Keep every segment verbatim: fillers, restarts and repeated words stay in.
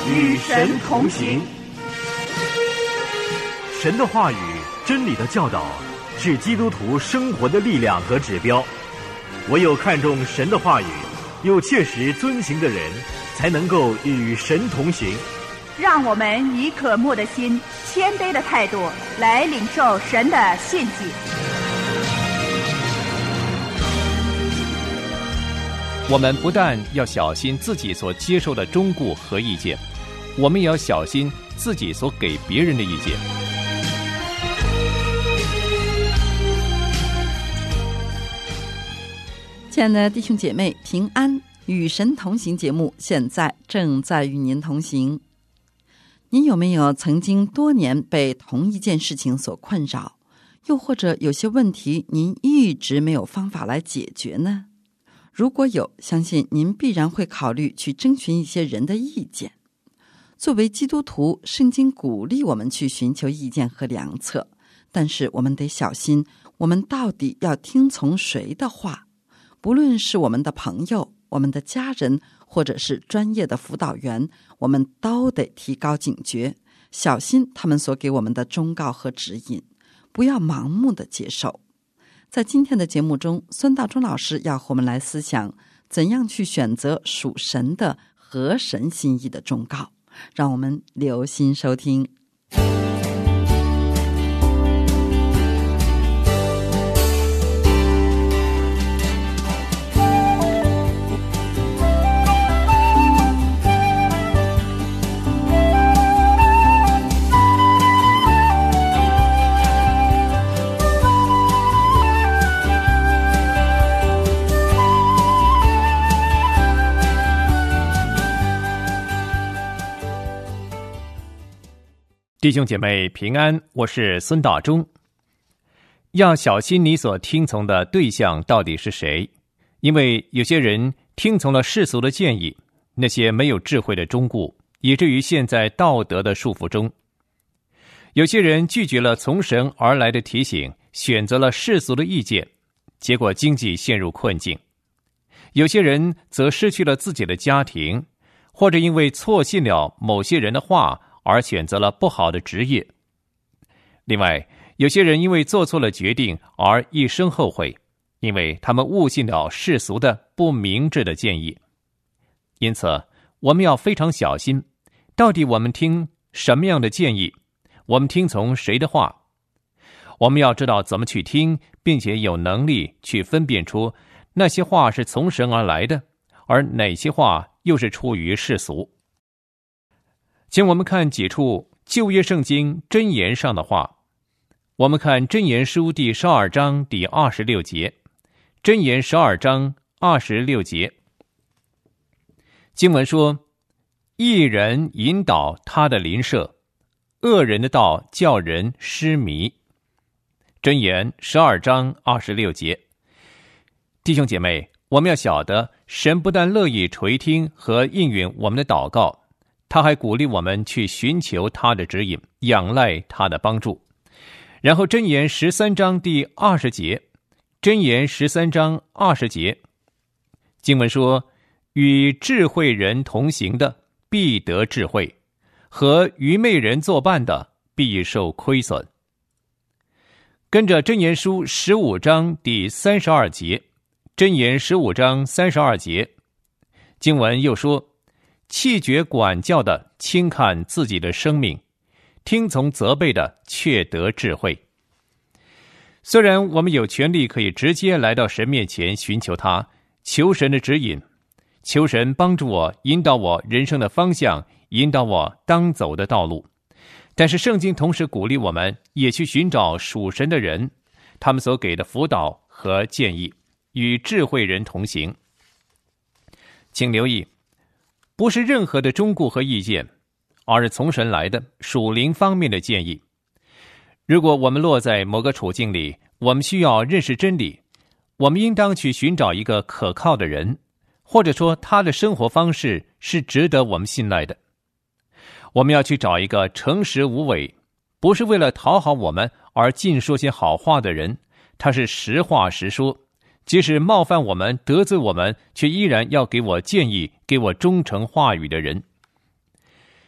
与神同行。 神的话语、真理的教导是基督徒生活的力量和指标。唯有看重神的话语，又切实遵行的人，才能够与神同行。 让我们以渴慕的心、谦卑的态度来领受神的信息。 我们不但要小心自己所接受的忠告和意见，我们也要小心自己所给别人的意见。 亲爱的弟兄姐妹，平安，与神同行节目现在正在与您同行。您有没有曾经多年被同一件事情所困扰，又或者有些问题您一直没有方法来解决呢？如果有，相信您必然会考虑去征询一些人的意见。作为基督徒，圣经鼓励我们去寻求意见和良策，但是我们得小心，我们到底要听从谁的话？不论是我们的朋友、我们的家人，或者是专业的辅导员，我们都得提高警觉，小心他们所给我们的忠告和指引，不要盲目的接受。在今天的节目中，孙大中老师要和我们来思想怎样去选择属神的、合神心意的忠告，让我们留心收听。 弟兄姐妹平安，我是孙大中。要小心你所听从的对象到底是谁，因为有些人听从了世俗的建议，那些没有智慧的忠告，以至于陷在道德的束缚中。有些人拒绝了从神而来的提醒，选择了世俗的意见，结果经济陷入困境。有些人则失去了自己的家庭，或者因为错信了某些人的话而选择了不好的职业。另外，有些人因为做错了决定而一生后悔，因为他们误信了世俗的不明智的建议。因此，我们要非常小心，到底我们听什么样的建议，我们听从谁的话。我们要知道怎么去听，并且有能力去分辨出那些话是从神而来的，而哪些话又是出于世俗。请我们看几处旧约圣经箴言上的话。我们看箴言书第十二章第二十六节，箴言十二章二十六节，经文说：义人引导他的邻舍，恶人的道叫人失迷。箴言十二章二十六节。弟兄姐妹，我们要晓得，神不但乐意垂听和应允我们的祷告，他还鼓励我们去寻求他的指引，仰赖他的帮助。然后箴言十三章第二十节，箴言十三章二十节，经文说：与智慧人同行的必得智慧，和愚昧人作伴的必受亏损。跟着箴言书十五章第三十二节，箴言十五章三十二节，经文又说：弃绝管教的轻看自己的生命，听从责备的却得智慧。虽然我们有权利可以直接来到神面前寻求他，求神的指引，求神帮助我，引导我人生的方向，引导我当走的道路，但是圣经同时鼓励我们也去寻找属神的人，他们所给的辅导和建议，与智慧人同行。请留意，不是任何的忠告和意见，而是从神来的属灵方面的建议。如果我们落在某个处境里，我们需要认识真理，我们应当去寻找一个可靠的人，或者说他的生活方式是值得我们信赖的。我们要去找一个诚实无伪，不是为了讨好我们而尽说些好话的人，他是实话实说，即使冒犯我们、得罪我们，却依然要给我建议、给我忠诚话语的人。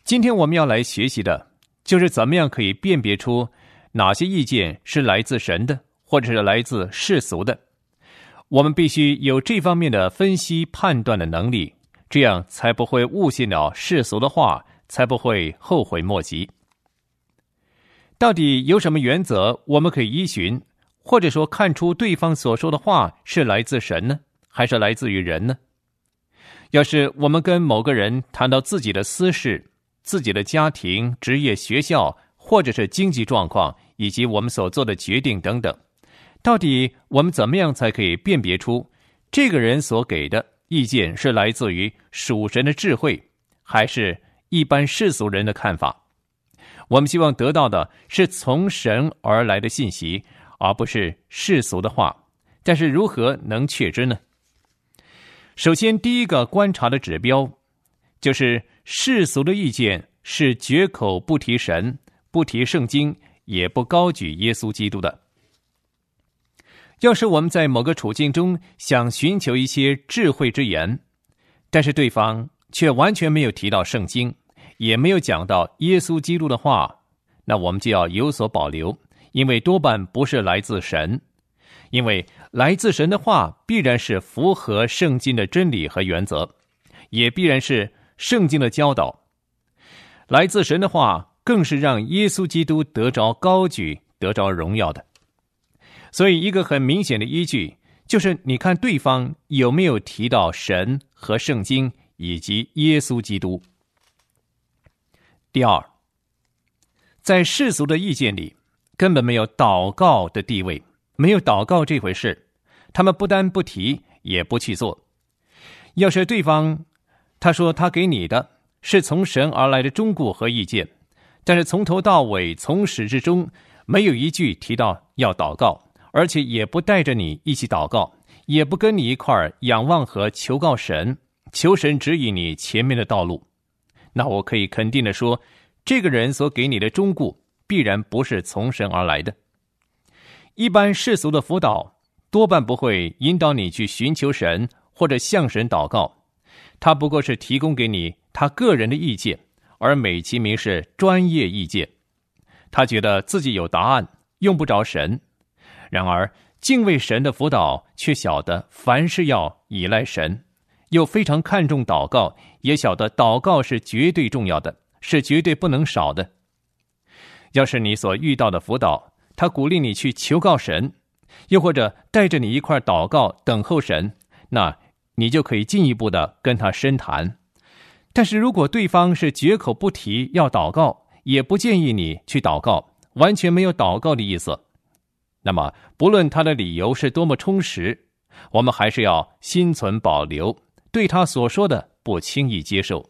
今天我们要来学习的就是怎么样可以辨别出哪些意见是来自神的，或者是来自世俗的。我们必须有这方面的分析判断的能力，这样才不会误信了世俗的话，才不会后悔莫及。到底有什么原则我们可以依循，或者说看出对方所说的话是来自神呢，还是来自于人呢？要是我们跟某个人谈到自己的私事、自己的家庭、职业、学校，或者是经济状况，以及我们所做的决定等等，到底我们怎么样才可以辨别出这个人所给的意见是来自于属神的智慧，还是一般世俗人的看法？我们希望得到的是从神而来的信息，而不是世俗的话。但是如何能确知呢？首先，第一个观察的指标就是世俗的意见是绝口不提神，不提圣经，也不高举耶稣基督的。要是我们在某个处境中想寻求一些智慧之言，但是对方却完全没有提到圣经，也没有讲到耶稣基督的话，那我们就要有所保留，因为多半不是来自神。因为来自神的话必然是符合圣经的真理和原则，也必然是圣经的教导。来自神的话更是让耶稣基督得着高举，得着荣耀的。所以一个很明显的依据就是你看对方有没有提到神和圣经以及耶稣基督。第二，在世俗的意见里根本没有祷告的地位，没有祷告这回事，他们不但不提，也不去做。要是对方他说他给你的是从神而来的忠告和意见，但是从头到尾从始至终没有一句提到要祷告，而且也不带着你一起祷告，也不跟你一块儿仰望和求告神，求神指引你前面的道路，那我可以肯定的说，这个人所给你的忠告必然不是从神而来的。一般世俗的辅导多半不会引导你去寻求神或者向神祷告，他不过是提供给你他个人的意见，而美其名是专业意见。他觉得自己有答案，用不着神。然而敬畏神的辅导却晓得凡事要依赖神，又非常看重祷告，也晓得祷告是绝对重要的，是绝对不能少的。要是你所遇到的辅导他鼓励你去求告神，又或者带着你一块祷告等候神，那你就可以进一步的跟他深谈。但是如果对方是绝口不提要祷告，也不建议你去祷告，完全没有祷告的意思，那么不论他的理由是多么充实，我们还是要心存保留，对他所说的不轻易接受。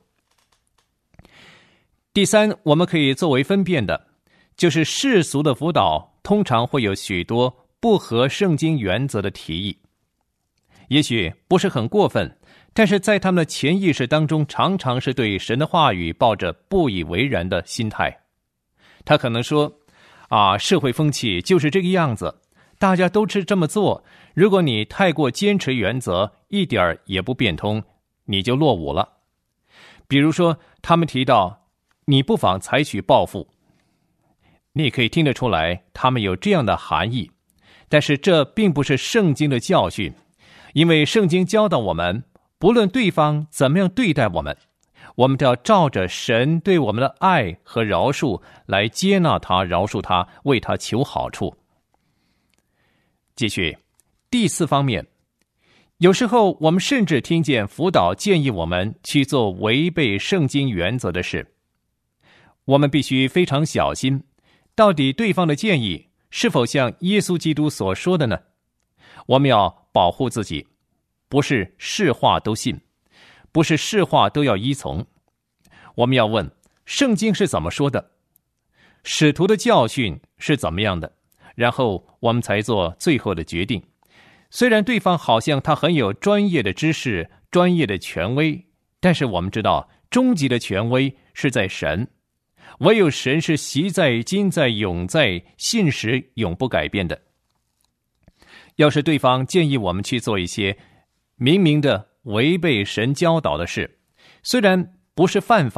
第三，我们可以作为分辨的就是世俗的辅导通常会有许多不合圣经原则的提议，也许不是很过分，但是在他们的潜意识当中常常是对神的话语抱着不以为然的心态。他可能说啊，社会风气就是这个样子，大家都是这么做，如果你太过坚持原则，一点儿也不变通，你就落伍了。比如说他们提到你不妨采取报复，你可以听得出来他们有这样的含义，但是这并不是圣经的教训，因为圣经教导我们，不论对方怎么样对待我们，我们都要照着神对我们的爱和饶恕来接纳他，饶恕他，为他求好处。继续，第四方面，有时候我们甚至听见辅导建议我们去做违背圣经原则的事，我们必须非常小心，到底对方的建议是否像耶稣基督所说的呢？我们要保护自己，不是是话都信，不是是话都要依从。我们要问圣经是怎么说的，使徒的教训是怎么样的，然后我们才做最后的决定。虽然对方好像他很有专业的知识，专业的权威，但是我们知道终极的权威是在神，唯有神是习在、今在、永在，信实永不改变的。要是对方建议我们去做一些明明的违背神教导的事，虽然不是犯法，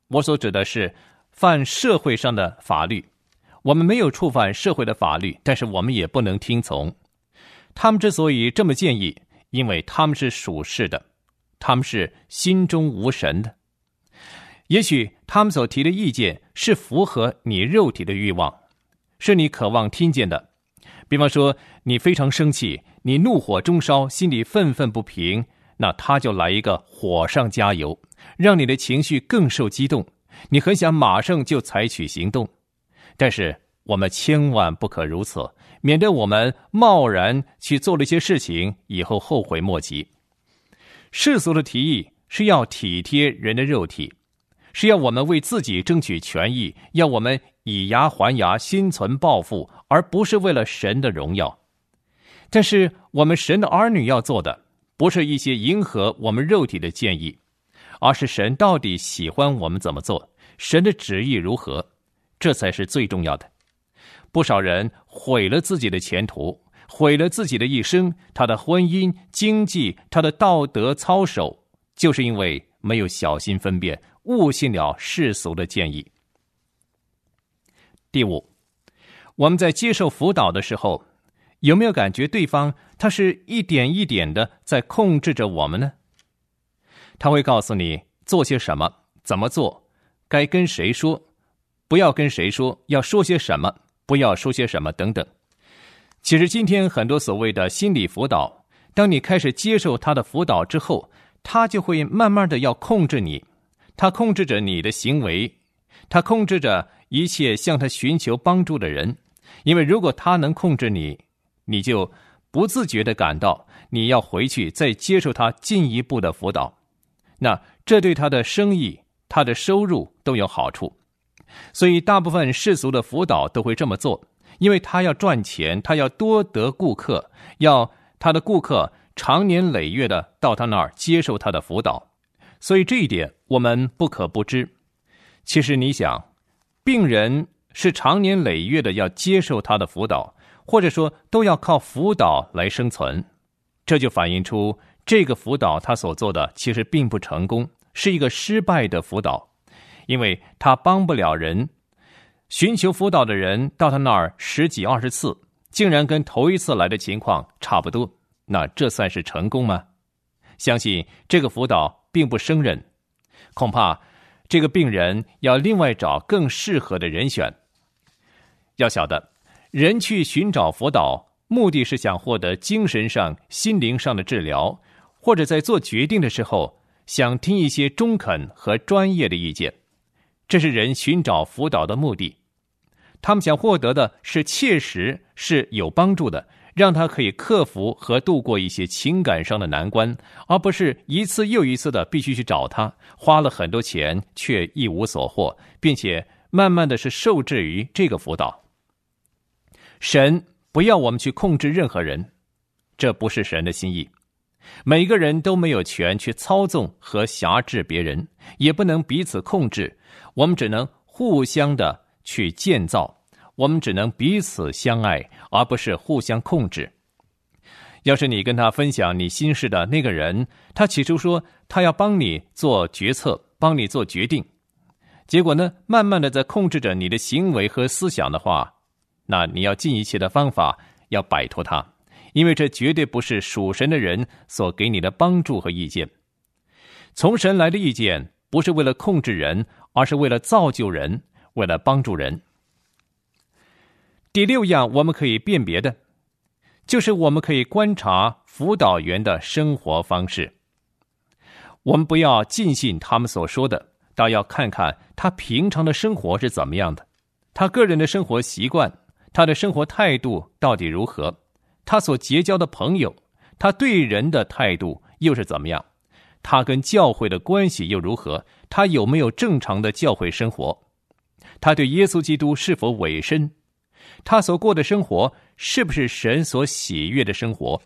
我所指的是犯社会上的法律。我们没有触犯社会的法律，但是我们也不能听从。他们之所以这么建议，因为他们是属世的，他们是心中无神的。也许他们所提的意见是符合你肉体的欲望，是你渴望听见的。比方说，你非常生气，你怒火中烧，心里愤愤不平，那他就来一个火上加油，让你的情绪更受激动，你很想马上就采取行动。但是我们千万不可如此，免得我们贸然去做了一些事情，以后后悔莫及。世俗的提议是要体贴人的肉体，是要我们为自己争取权益，要我们以牙还牙，心存报复，而不是为了神的荣耀。但是我们神的儿女要做的，不是一些迎合我们肉体的建议，而是神到底喜欢我们怎么做，神的旨意如何，这才是最重要的。不少人毁了自己的前途，毁了自己的一生，他的婚姻、经济，他的道德操守，就是因为没有小心分辨，误信了世俗的建议。第五，我们在接受辅导的时候，有没有感觉对方他是一点一点的在控制着我们呢？他会告诉你做些什么，怎么做，该跟谁说，不要跟谁说，要说些什么，不要说些什么等等。其实今天很多所谓的心理辅导，当你开始接受他的辅导之后，他就会慢慢的要控制你，他控制着你的行为，他控制着一切向他寻求帮助的人。因为如果他能控制你，你就不自觉地感到你要回去再接受他进一步的辅导，那这对他的生意、他的收入都有好处。所以大部分世俗的辅导都会这么做，因为他要赚钱，他要多得顾客，要他的顾客长年累月的到他那儿接受他的辅导。所以这一点我们不可不知。其实你想，病人是长年累月的要接受他的辅导，或者说都要靠辅导来生存，这就反映出这个辅导他所做的其实并不成功，是一个失败的辅导，因为他帮不了人。寻求辅导的人到他那儿十几二十次，竟然跟头一次来的情况差不多，那这算是成功吗？相信这个辅导并不胜任，恐怕这个病人要另外找更适合的人选。要晓得，人去寻找辅导，目的是想获得精神上、心灵上的治疗，或者在做决定的时候，想听一些中肯和专业的意见。这是人寻找辅导的目的。他们想获得的是切实是有帮助的，让他可以克服和度过一些情感上的难关，而不是一次又一次的必须去找他，花了很多钱却一无所获，并且慢慢的是受制于这个辅导。神不要我们去控制任何人，这不是神的心意。每个人都没有权去操纵和辖制别人，也不能彼此控制，我们只能互相的去建造，我们只能彼此相爱，而不是互相控制。要是你跟他分享你心事的那个人，他起初说他要帮你做决策，帮你做决定，结果呢，慢慢的在控制着你的行为和思想的话，那你要尽一切的方法要摆脱他，因为这绝对不是属神的人所给你的帮助和意见。从神来的意见不是为了控制人，而是为了造就人，为了帮助人。第六样我们可以辨别的，就是我们可以观察辅导员的生活方式。我们不要尽信他们所说的，倒要看看他平常的生活是怎么样的，他个人的生活习惯，他的生活态度到底如何，他所结交的朋友，他对人的态度又是怎么样，他跟教会的关系又如何，他有没有正常的教会生活，他对耶稣基督是否委身，他所过的生活是不是神所喜悦的生活。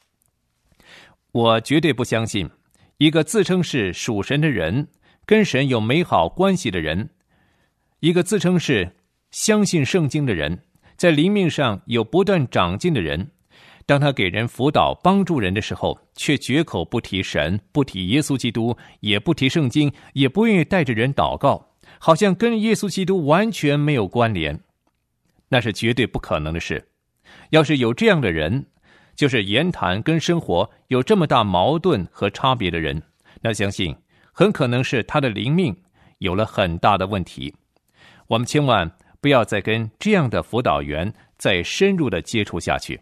我绝对不相信一个自称是属神的人，跟神有美好关系的人，一个自称是相信圣经的人，在灵命上有不断长进的人，当他给人辅导帮助人的时候，却绝口不提神，不提耶稣基督，也不提圣经，也不愿意带着人祷告， 好像跟耶稣基督完全没有关联，那是绝对不可能的事。要是有这样的人，就是言谈跟生活有这么大矛盾和差别的人，那相信很可能是他的灵命有了很大的问题。我们千万不要再跟这样的辅导员再深入的接触下去。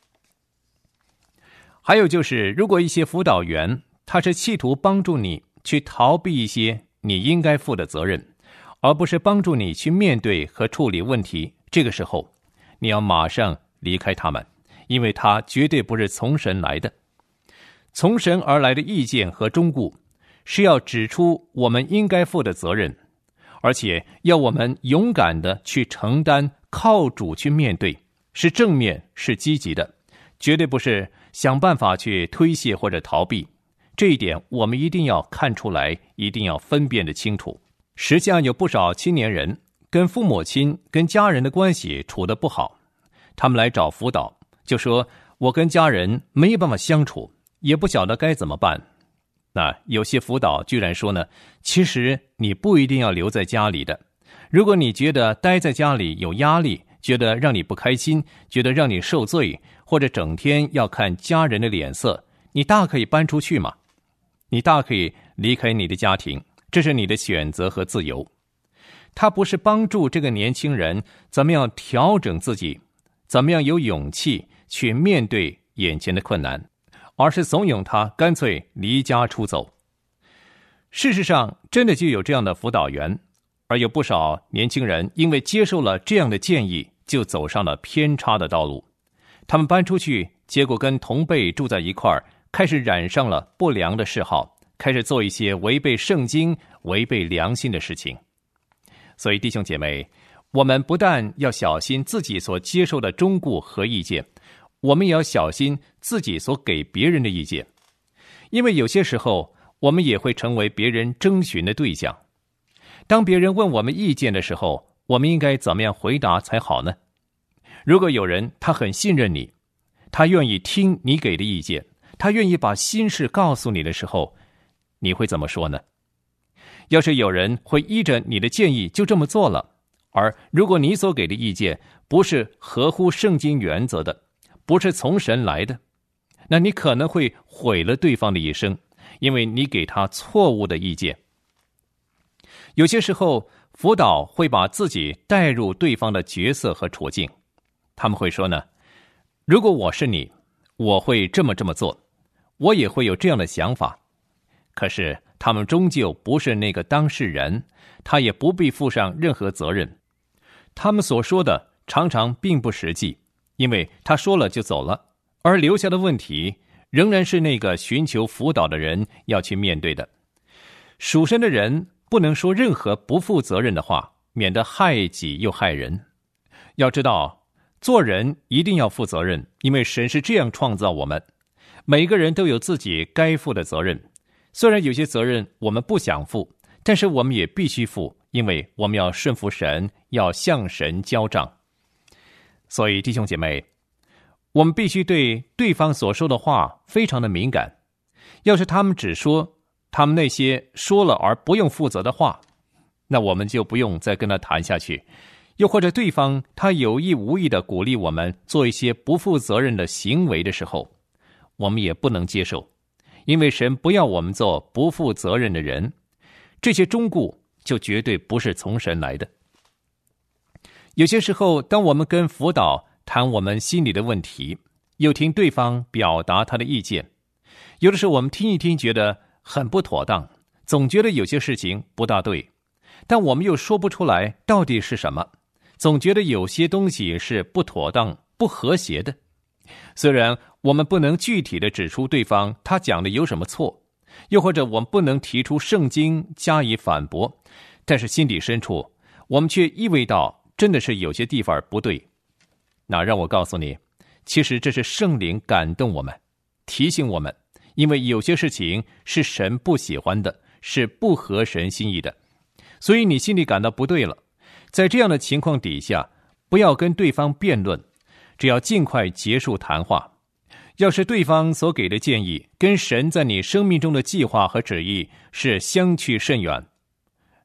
还有就是，如果一些辅导员他是企图帮助你去逃避一些你应该负的责任，而不是帮助你去面对和处理问题，这个时候你要马上离开他们，因为他绝对不是从神来的。从神而来的意见和忠告是要指出我们应该负的责任，而且要我们勇敢的去承担，靠主去面对，是正面，是积极的，绝对不是想办法去推卸或者逃避。这一点我们一定要看出来，一定要分辨得清楚。实际上有不少青年人跟父母亲跟家人的关系处得不好，他们来找辅导，就说我跟家人没有办法相处，也不晓得该怎么办。那有些辅导居然说呢，其实你不一定要留在家里的，如果你觉得待在家里有压力，觉得让你不开心，觉得让你受罪，或者整天要看家人的脸色，你大可以搬出去嘛，你大可以离开你的家庭，这是你的选择和自由。他不是帮助这个年轻人怎么样调整自己，怎么样有勇气去面对眼前的困难，而是怂恿他干脆离家出走。事实上真的就有这样的辅导员，而有不少年轻人因为接受了这样的建议，就走上了偏差的道路。他们搬出去，结果跟同辈住在一块儿，开始染上了不良的嗜好，开始做一些违背圣经、违背良心的事情。所以弟兄姐妹，我们不但要小心自己所接受的忠告和意见，我们也要小心自己所给别人的意见，因为有些时候我们也会成为别人征询的对象。当别人问我们意见的时候，我们应该怎么样回答才好呢？如果有人他很信任你，他愿意听你给的意见，他愿意把心事告诉你的时候，你会怎么说呢？要是有人会依着你的建议就这么做了，而如果你所给的意见不是合乎圣经原则的，不是从神来的，那你可能会毁了对方的一生，因为你给他错误的意见。有些时候辅导会把自己带入对方的角色和处境，他们会说呢，如果我是你，我会这么这么做，我也会有这样的想法。可是他们终究不是那个当事人，他也不必负上任何责任。他们所说的常常并不实际，因为他说了就走了，而留下的问题仍然是那个寻求辅导的人要去面对的。属神的人不能说任何不负责任的话，免得害己又害人。要知道，做人一定要负责任，因为神是这样创造我们，每个人都有自己该负的责任。虽然有些责任我们不想负，但是我们也必须负，因为我们要顺服神，要向神交账。所以弟兄姐妹，我们必须对对方所说的话非常的敏感。要是他们只说他们那些说了而不用负责的话，那我们就不用再跟他谈下去。又或者对方他有意无意的鼓励我们做一些不负责任的行为的时候，我们也不能接受，因为神不要我们做不负责任的人，这些忠告就绝对不是从神来的。有些时候，当我们跟辅导谈我们心里的问题，又听对方表达他的意见，有的时候我们听一听觉得很不妥当，总觉得有些事情不大对，但我们又说不出来到底是什么，总觉得有些东西是不妥当、不和谐的。虽然我们不能具体的指出对方他讲的有什么错，又或者我们不能提出圣经加以反驳，但是心底深处我们却意味到真的是有些地方不对。那让我告诉你，其实这是圣灵感动我们，提醒我们，因为有些事情是神不喜欢的，是不合神心意的，所以你心里感到不对了。在这样的情况底下，不要跟对方辩论，只要尽快结束谈话。要是对方所给的建议跟神在你生命中的计划和旨意是相去甚远，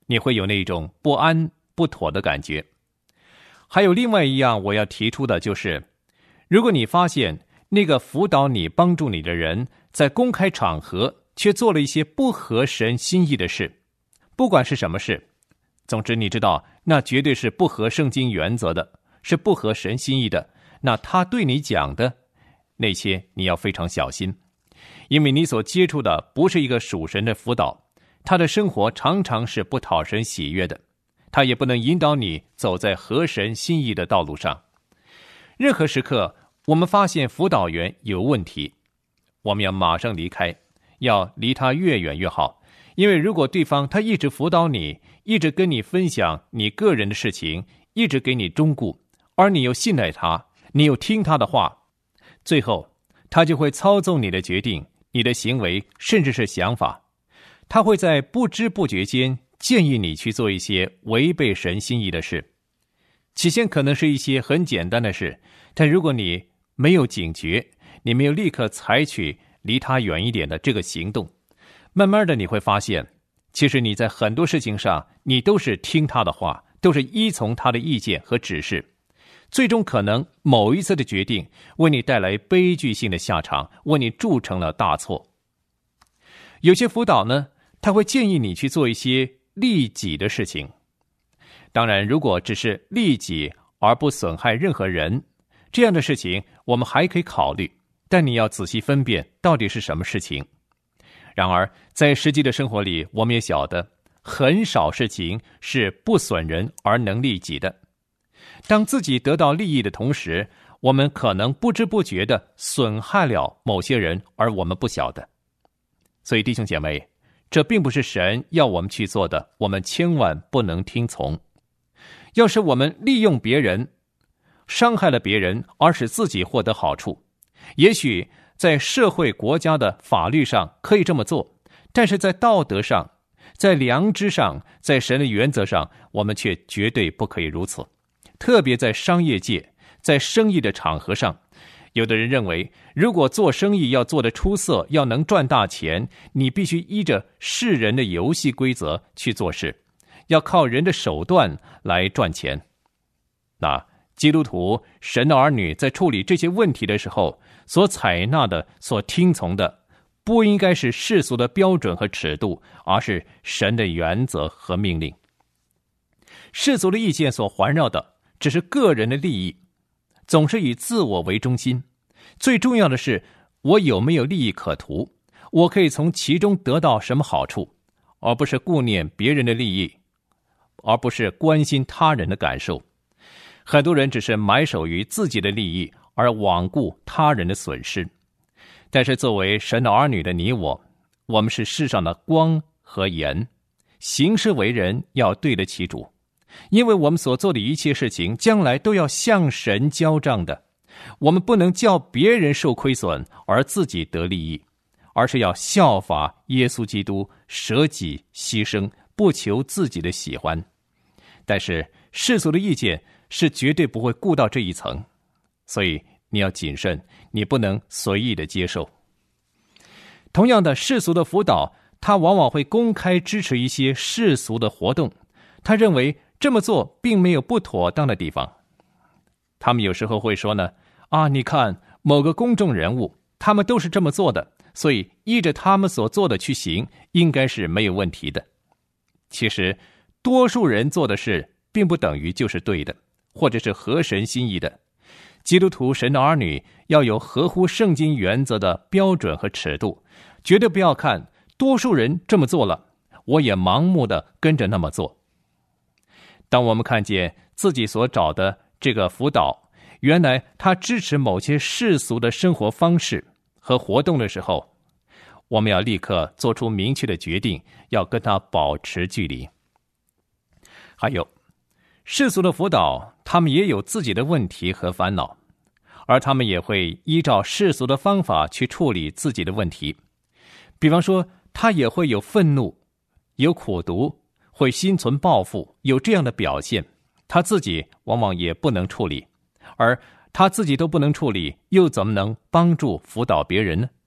你会有那种不安、不妥的感觉。还有另外一样我要提出的就是，如果你发现那个辅导你、帮助你的人在公开场合却做了一些不合神心意的事，不管是什么事，总之你知道那绝对是不合圣经原则的，是不合神心意的，那他对你讲的那些你要非常小心，因为你所接触的不是一个属神的辅导，他的生活常常是不讨神喜悦的，他也不能引导你走在合神心意的道路上。任何时刻我们发现辅导员有问题，我们要马上离开，要离他越远越好。因为如果对方他一直辅导你，一直跟你分享你个人的事情，一直给你忠告，而你又信赖他，你又听他的话，最后他就会操纵你的决定、你的行为，甚至是想法。他会在不知不觉间建议你去做一些违背神心意的事。起先可能是一些很简单的事，但如果你没有警觉，你没有立刻采取离他远一点的这个行动，慢慢的你会发现，其实你在很多事情上你都是听他的话，都是依从他的意见和指示，最终可能某一次的决定为你带来悲剧性的下场，为你铸成了大错。有些辅导呢，他会建议你去做一些利己的事情，当然如果只是利己而不损害任何人，这样的事情我们还可以考虑，但你要仔细分辨到底是什么事情。然而在实际的生活里，我们也晓得很少事情是不损人而能利己的。当自己得到利益的同时，我们可能不知不觉地损害了某些人，而我们不晓得。所以弟兄姐妹，这并不是神要我们去做的，我们千万不能听从。要是我们利用别人，伤害了别人而使自己获得好处，也许在社会国家的法律上可以这么做，但是在道德上，在良知上，在神的原则上，我们却绝对不可以如此。特别在商业界，在生意的场合上，有的人认为，如果做生意要做得出色，要能赚大钱，你必须依着世人的游戏规则去做事，要靠人的手段来赚钱。那基督徒、神的儿女在处理这些问题的时候，所采纳的、所听从的，不应该是世俗的标准和尺度，而是神的原则和命令。世俗的意见所环绕的只是个人的利益，总是以自我为中心。最重要的是，我有没有利益可图，我可以从其中得到什么好处，而不是顾念别人的利益，而不是关心他人的感受。很多人只是埋首于自己的利益，而罔顾他人的损失。但是作为神的儿女的你我，我们是世上的光和盐，行事为人要对得起主，因为我们所做的一切事情将来都要向神交账的。我们不能叫别人受亏损而自己得利益，而是要效法耶稣基督，舍己牺牲，不求自己的喜欢。但是世俗的意见是绝对不会顾到这一层，所以你要谨慎，你不能随意的接受。同样的，世俗的辅导，他往往会公开支持一些世俗的活动，他认为这么做并没有不妥当的地方。他们有时候会说呢，啊，你看某个公众人物，他们都是这么做的，所以依着他们所做的去行，应该是没有问题的。其实多数人做的事并不等于就是对的，或者是合神心意的。基督徒神的儿女要有合乎圣经原则的标准和尺度，绝对不要看多数人这么做了，我也盲目的跟着那么做。当我们看见自己所找的这个辅导，原来他支持某些世俗的生活方式和活动的时候，我们要立刻做出明确的决定，要跟他保持距离。还有世俗的辅导，他们也有自己的问题和烦恼，而他们也会依照世俗的方法去处理自己的问题。比方说，他也会有愤怒，有苦毒，会心存报复，有这样的表现，他自己往往也不能处理，而他自己都不能处理，又怎么能帮助辅导别人呢？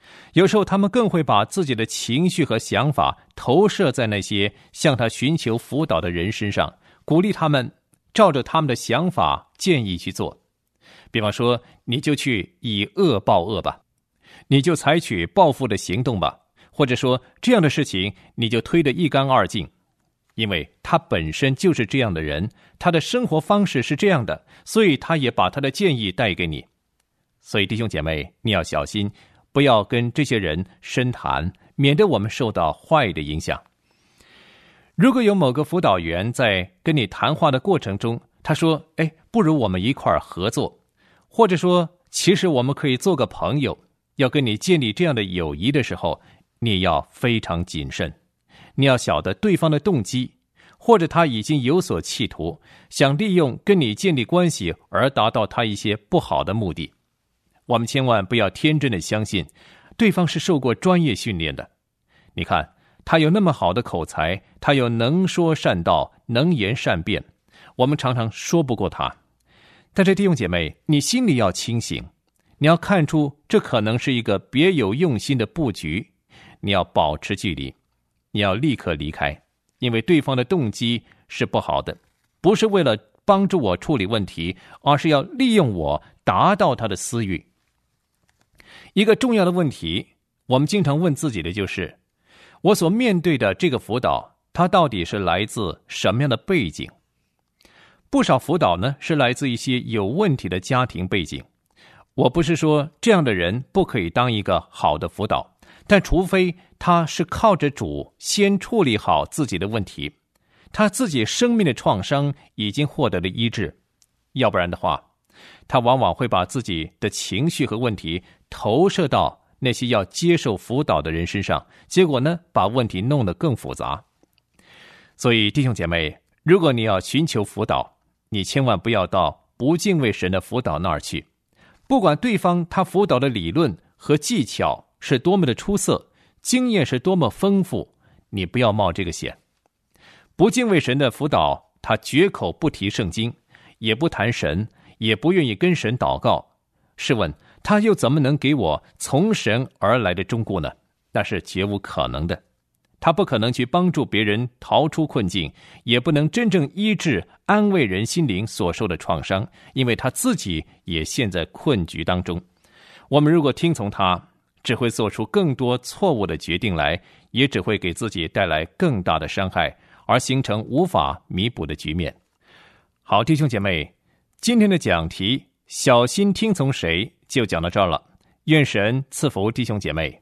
有时候他们更会把自己的情绪和想法投射在那些向他寻求辅导的人身上，鼓励他们照着他们的想法建议去做。比方说，你就去以恶报恶吧，你就采取报复的行动吧，或者说这样的事情你就推得一干二净。因为他本身就是这样的人，他的生活方式是这样的，所以他也把他的建议带给你。所以弟兄姐妹，你要小心，不要跟这些人深谈，免得我们受到坏的影响。如果有某个辅导员在跟你谈话的过程中，他说，哎，不如我们一块儿合作，或者说其实我们可以做个朋友，要跟你建立这样的友谊的时候，你也要非常谨慎。你要晓得对方的动机，或者他已经有所企图，想利用跟你建立关系而达到他一些不好的目的。我们千万不要天真的相信对方是受过专业训练的。你看，他有那么好的口才，他有能说善道，能言善辩，我们常常说不过他。但是弟兄姐妹，你心里要清醒，你要看出这可能是一个别有用心的布局，你要保持距离，你要立刻离开，因为对方的动机是不好的，不是为了帮助我处理问题，而是要利用我达到他的私欲。一个重要的问题，我们经常问自己的就是，我所面对的这个辅导，它到底是来自什么样的背景？不少辅导呢，是来自一些有问题的家庭背景。我不是说这样的人不可以当一个好的辅导，但除非他是靠着主先处理好自己的问题，他自己生命的创伤已经获得了医治，要不然的话，他往往会把自己的情绪和问题投射到那些要接受辅导的人身上，结果呢，把问题弄得更复杂。所以弟兄姐妹，如果你要寻求辅导，你千万不要到不敬畏神的辅导那儿去，不管对方他辅导的理论和技巧是多么的出色，经验是多么丰富，你不要冒这个险。不敬畏神的辅导，他绝口不提圣经，也不谈神，也不愿意跟神祷告。试问他又怎么能给我从神而来的忠告呢？那是绝无可能的。他不可能去帮助别人逃出困境，也不能真正医治安慰人心灵所受的创伤，因为他自己也陷在困局当中。我们如果听从他，只会做出更多错误的决定来，也只会给自己带来更大的伤害，而形成无法弥补的局面。好，弟兄姐妹，今天的讲题小心听从谁就讲到这儿了。愿神赐福弟兄姐妹。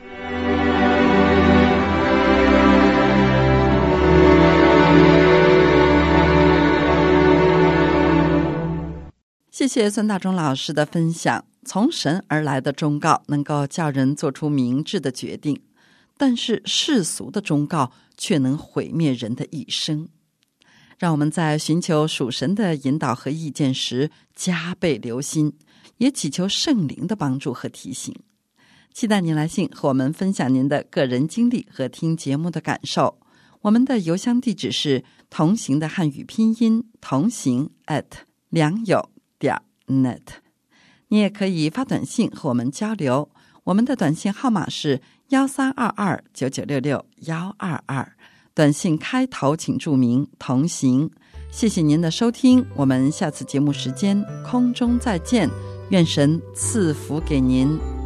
谢谢孙大中老师的分享。从神而来的忠告能够叫人做出明智的决定，但是世俗的忠告却能毁灭人的一生。让我们在寻求属神的引导和意见时加倍留心，也祈求圣灵的帮助和提醒。期待您来信和我们分享您的个人经历和听节目的感受。我们的邮箱地址是同行的汉语拼音同行 at 良友点 net。 你也可以发短信和我们交流，我们的短信号码是幺三二二九九六六幺二二，短信开头请注明同行。谢谢您的收听，我们下次节目时间空中再见，愿神赐福给您。